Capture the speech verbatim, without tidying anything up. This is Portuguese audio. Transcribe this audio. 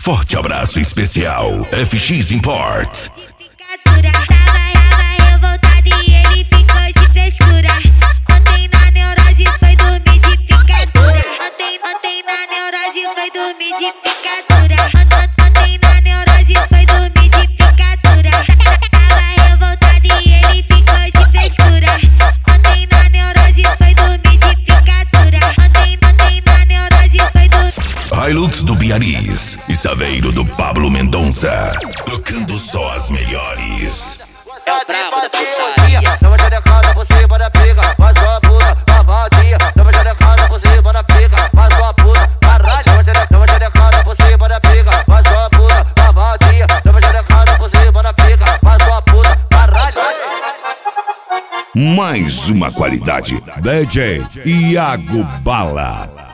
Forte abraço especial F X Imports. Tava, tava revoltado e ele ficou de frescura. Ontem na neurose foi dormir de picadura. Ontem, ontem na neurose foi dormir de picadura. Ontem na neurose foi dormir de picadura. Tava revoltado e ele ficou de frescura. Ontem na neurose foi dormir de picadura. Ontem, ontem na neurose foi dormir. Hilux do Biariz e Saveiro do Pablo Mendonça, tocando só as melhores. É o brabo da putaria. Dá uma xerecada por cima da pica, mas sua puta, cavadinha. Dá uma xerecada por cima da pica, mas sua puta, caralho. Dá uma xerecada por cima da pica, mas sua puta, cavadinha. Dá uma xerecada por cima da pica, mas sua puta, caralho. Mais uma qualidade. D J Iago Bala.